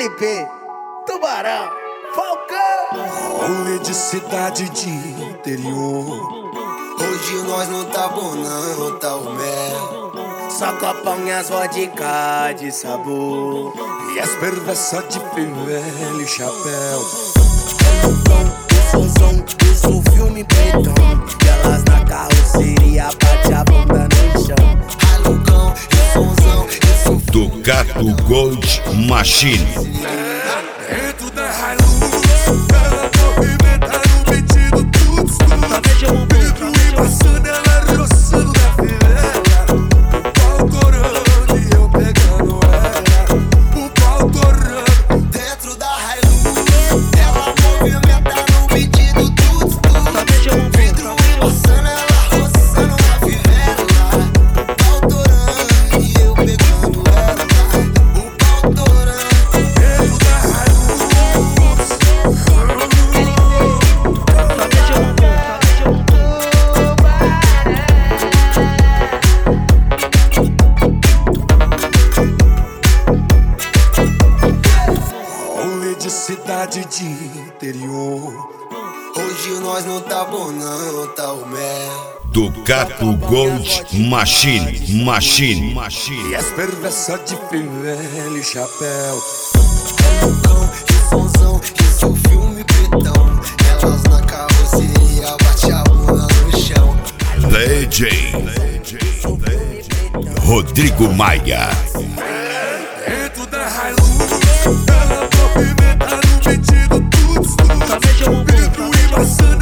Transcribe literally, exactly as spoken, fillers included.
M P, Tubarão, Falcão. Rolê de cidade de interior. Hoje nós não tá bom não, tá o mel. Só copão e as vodka de sabor. E as perversas de fivela e chapéu. O som, usa o filme pretão. Elas na carroceria, bate a bunda no chão. Alucão, e sonzão, isso Ducato Gold Machine. Dentro da Hilux, ela movimenta no metido tudo escuro. Vidro embaçando, ela roçando da fivela. O pau torando e eu pegando ela. O pau torando. dentro da Hilux, ela movimenta no metido tudo escuro. Vidro embaçando, ela roçando da fivela. O pau torando e eu pegando ela. O pau torando. Dentro da Hilux. Rolê de cidade de interior. Hoje nós não tá bom não, tá o mel. Ducato Gold Machine. Machine. E Machine. as perversas de fivela e chapéu. Alucão, e sonzão, isso é o filme pretão. Elas na carroceria, bate a bunda no chão. D J Rodrigo Maia. Dentro da Hilux, ela movimenta no metido tudo escuro. Vidro embaçando,